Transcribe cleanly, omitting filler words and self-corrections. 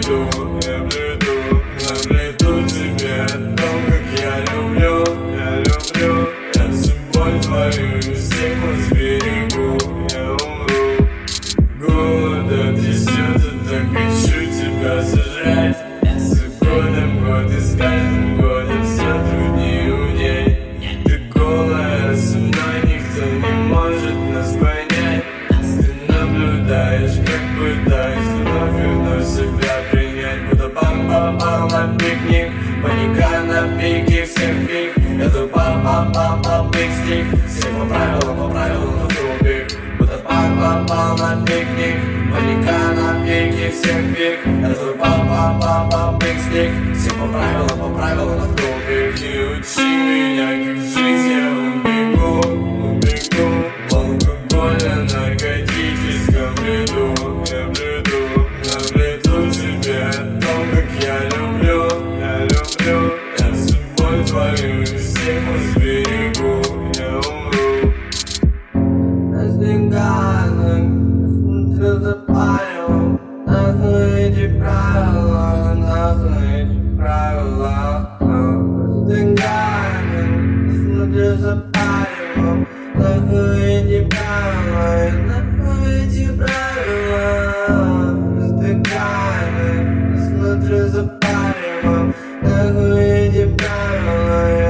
Наплету тебе о том, как я люблю. Я судьбой твою всех сберегу. Я умру, голода трясет, и так хочу тебя сожрать. С годом год и с каждым годом все труднее унять. Ты голая, со мной никто не может нас понять. Ты наблюдаешь, как пытаюсь вновь себя принять. Будто пам-пам-пам на пикник, паника на пике всех пик. Это пам-пам-пам-пам пик-стик, все по правилам на тупик. Будто пам-пам-пам на пикник, паника на пике всех пик. Это пам-пам-пам-пам пик-стик, все по правилам на тупик. Не учи меня, как жить, я убегу. В алкогольно наркотическом бреду. Наплету тебе о том, как я люблю. Я судьбой твою всех сберегу. Я умру. Раздвигаю, смотрю за правилом. Нахуй эти правила, раздвигаю, смотрю за правилом. Нахуй эти правила, раздвигаю, смотрю за правилом. Нахуй эти правила.